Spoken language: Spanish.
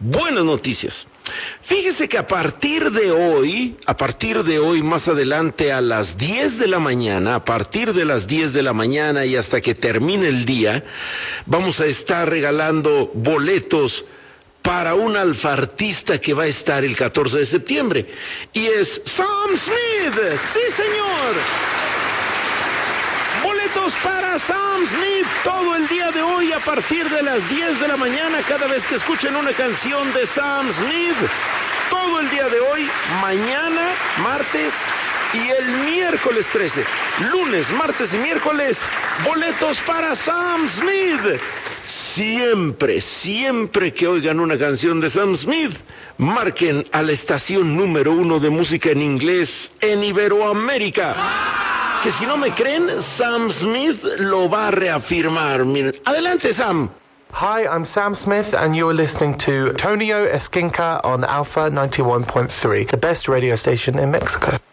buenas noticias. Fíjese que a partir de hoy, más adelante a las 10 de la mañana, a partir de las 10 de la mañana y hasta que termine el día, vamos a estar regalando boletos para un alfartista que va a estar el 14 de septiembre. Y es Sam Smith. ¡Sí, señor! Boletos para Sam Smith todo el día de hoy a partir de las 10 de la mañana. Cada vez que escuchen una canción de Sam Smith, todo el día de hoy, mañana, martes y el miércoles 13. Lunes, martes y miércoles, boletos para Sam Smith. Siempre que oigan una canción de Sam Smith, marquen a la estación número 1 de música en inglés en Iberoamérica. Que si no me creen, Sam Smith lo va a reafirmar. Miren, adelante, Sam. Hi, I'm Sam Smith, and you're listening to Tonio Esquinca on Alpha 91.3, the best radio station in Mexico.